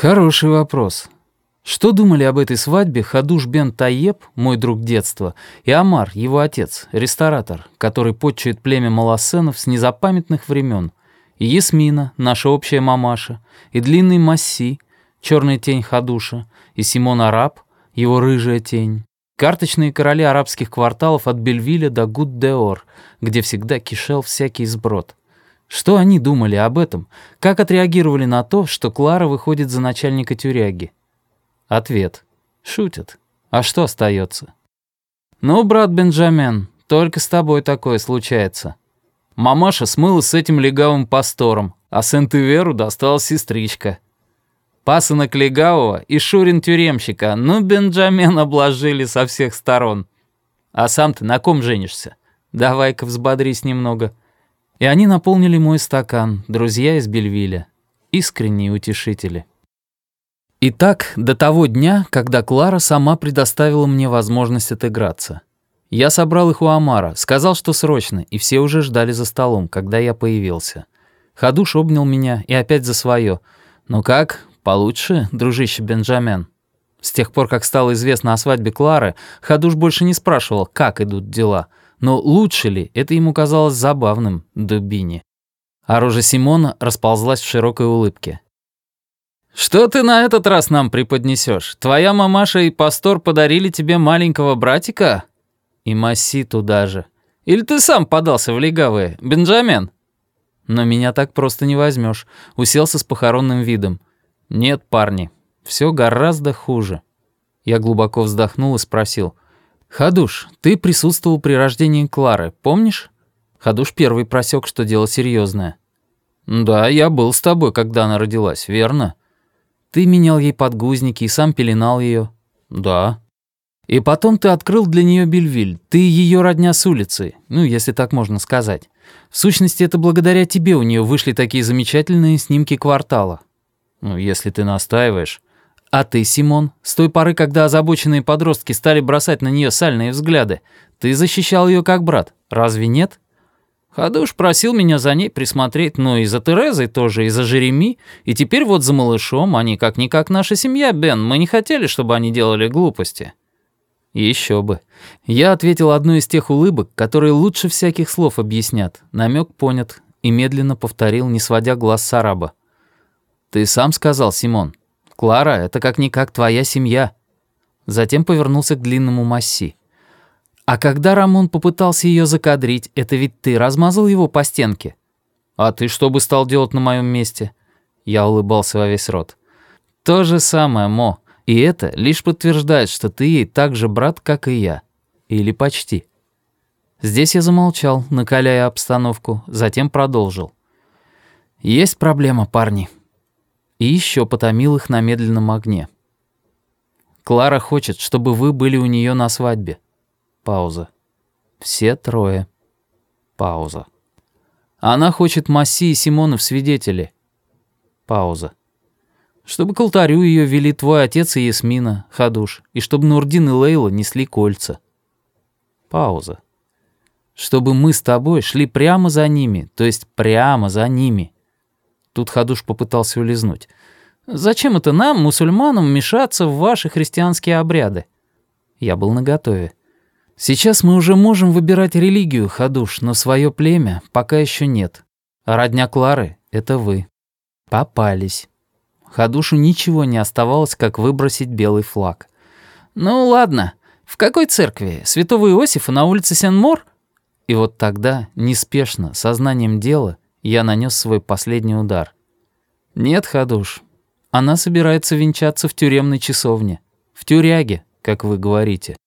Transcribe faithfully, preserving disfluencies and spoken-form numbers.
Хороший вопрос. Что думали об этой свадьбе Хадуш бен Таеб, мой друг детства, и Омар, его отец, ресторатор, который подчует племя Маласенов с незапамятных времен, и Ясмина, наша общая мамаша, и длинный Масси, черная тень Хадуша, и Симон Араб, его рыжая тень, карточные короли арабских кварталов от Бельвиля до Гут-де-Ор, где всегда кишел всякий сброд. Что они думали об этом? Как отреагировали на то, что Клара выходит за начальника тюряги? Ответ. Шутят. А что остается? Ну, брат Бенджамен, только с тобой такое случается. Мамаша смылась с этим легавым пастором, а Сент-Иверу досталась сестричка. Пасынок легавого и Шурин тюремщика, ну, Бенджамен обложили со всех сторон. А сам ты на ком женишься? Давай-ка взбодрись немного. И они наполнили мой стакан, друзья из Бельвиля, искренние утешители. Итак, до того дня, когда Клара сама предоставила мне возможность отыграться. Я собрал их у Омара, сказал, что срочно, и все уже ждали за столом, когда я появился. Хадуш обнял меня и опять за свое. «Ну как, получше, дружище Бенджамен?» С тех пор, как стало известно о свадьбе Клары, Хадуш больше не спрашивал, как идут дела. Но лучше ли, это ему казалось забавным, дубине. А рожа Симона расползлась в широкой улыбке. «Что ты на этот раз нам преподнесешь? Твоя мамаша и пастор подарили тебе маленького братика?» И Масси туда же. «Или ты сам подался в легавые, Бенджамен?» Но меня так просто не возьмешь. Уселся с похоронным видом. «Нет, парни, все гораздо хуже». Я глубоко вздохнул и спросил. «Хадуш, ты присутствовал при рождении Клары, помнишь?» Хадуш первый просек, что дело серьезное. «Да, я был с тобой, когда она родилась, верно?» «Ты менял ей подгузники и сам пеленал ее?» «Да». «И потом ты открыл для нее Бельвиль. Ты ее родня с улицы, ну, если так можно сказать. В сущности, это благодаря тебе у нее вышли такие замечательные снимки квартала». «Ну, если ты настаиваешь». «А ты, Симон, с той поры, когда озабоченные подростки стали бросать на нее сальные взгляды, ты защищал ее как брат, разве нет?» «Хадуш просил меня за ней присмотреть, но и за Терезой тоже, и за Жереми, и теперь вот за малышом, они как-никак наша семья, Бен, мы не хотели, чтобы они делали глупости». Еще бы. Я ответил одной из тех улыбок, которые лучше всяких слов объяснят, намек понят, и медленно повторил, не сводя глаз с араба. «Ты сам сказал, Симон, Клара — это как-никак твоя семья». Затем повернулся к длинному Масси. «А когда Рамон попытался ее закадрить, это ведь ты размазал его по стенке?» «А ты что бы стал делать на моем месте?» Я улыбался во весь рот. «То же самое, Мо. И это лишь подтверждает, что ты ей так же брат, как и я. Или почти». Здесь я замолчал, накаляя обстановку, затем продолжил. «Есть проблема, парни». И еще потомил их на медленном огне. «Клара хочет, чтобы вы были у нее на свадьбе». Пауза. «Все трое». Пауза. «Она хочет Масси и Симона в свидетели». Пауза. «Чтобы к алтарю ее вели твой отец и Ясмина, Хадуш, и чтобы Нурдин и Лейла несли кольца». Пауза. «Чтобы мы с тобой шли прямо за ними, то есть прямо за ними». Тут Хадуш попытался улизнуть. «Зачем это нам, мусульманам, мешаться в ваши христианские обряды?» Я был наготове. «Сейчас мы уже можем выбирать религию, Хадуш, но свое племя пока еще нет. А родня Клары — это вы. Попались». Хадушу ничего не оставалось, как выбросить белый флаг. «Ну ладно, в какой церкви? Святого Иосифа на улице Сен-Мор?» И вот тогда, неспешно, сознанием дела, я нанес свой последний удар. «Нет, Хадуш, она собирается венчаться в тюремной часовне. В тюряге, как вы говорите».